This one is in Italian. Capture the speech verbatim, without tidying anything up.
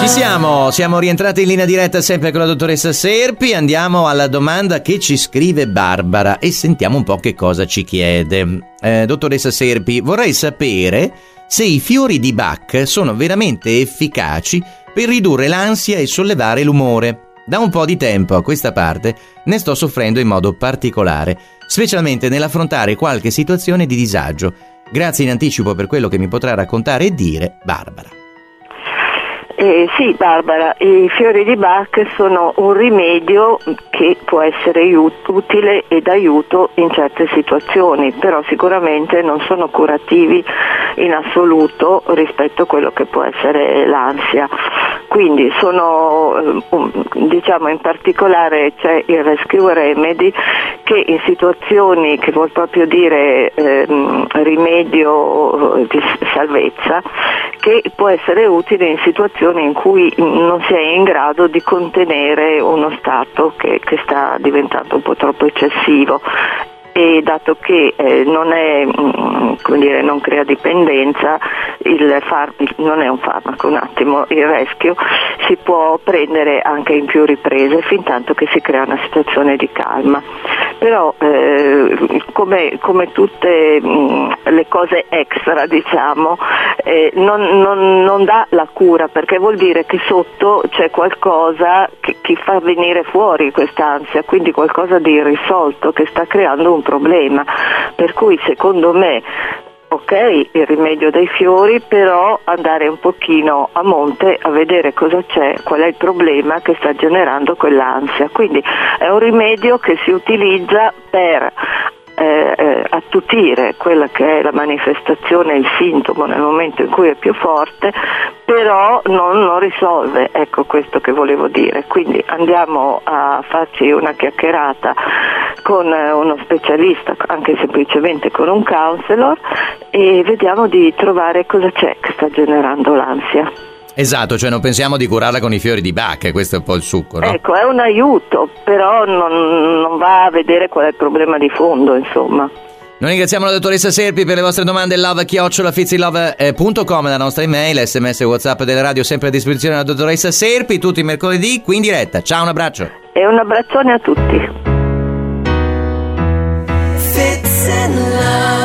Ci siamo, siamo rientrati in linea diretta sempre con la dottoressa Serpi. Andiamo alla domanda che ci scrive Barbara e sentiamo un po' che cosa ci chiede. Eh, dottoressa Serpi, vorrei sapere se i fiori di Bach sono veramente efficaci per ridurre l'ansia e sollevare l'umore. Da un po' di tempo a questa parte ne sto soffrendo in modo particolare, specialmente nell'affrontare qualche situazione di disagio. Grazie in anticipo per quello che mi potrà raccontare e dire Barbara. Eh, sì Barbara, i fiori di Bach sono un rimedio che può essere aiut- utile e d'aiuto in certe situazioni, però sicuramente non sono curativi in assoluto rispetto a quello che può essere l'ansia. Quindi sono, diciamo in particolare c'è il Rescue Remedy che in situazioni che vuol proprio dire ehm, rimedio di salvezza, che può essere utile in situazioni in cui non si è in grado di contenere uno stato che, che sta diventando un po' troppo eccessivo. E dato che eh, non è, mh, come dire, non crea dipendenza, il far- non è un farmaco, un attimo, il Rescue si può prendere anche in più riprese fin tanto che si crea una situazione di calma. Però eh, come, come tutte mh, le cose extra, diciamo, eh, non, non, non dà la cura, perché vuol dire che sotto c'è qualcosa che, che fa venire fuori quest'ansia, quindi qualcosa di irrisolto che sta creando un problema, per cui secondo me ok il rimedio dei fiori, però andare un pochino a monte a vedere cosa c'è, qual è il problema che sta generando quell'ansia. Quindi è un rimedio che si utilizza per Eh, eh, attutire quella che è la manifestazione, il sintomo nel momento in cui è più forte, però non, non risolve, ecco questo che volevo dire. Quindi andiamo a farci una chiacchierata con uno specialista, anche semplicemente con un counselor, e vediamo di trovare cosa c'è che sta generando l'ansia. Esatto, cioè non pensiamo di curarla con i fiori di Bach, questo è un po' il succo, no? Ecco, è un aiuto, però non, non va a vedere qual è il problema di fondo, insomma. Noi ringraziamo la dottoressa Serpi per le vostre domande. Love chiocciola fizilove punto com, la nostra email, sms e WhatsApp delle radio sempre a disposizione della dottoressa Serpi, tutti i mercoledì qui in diretta. Ciao, un abbraccio. E un abbraccione a tutti. Fits in love.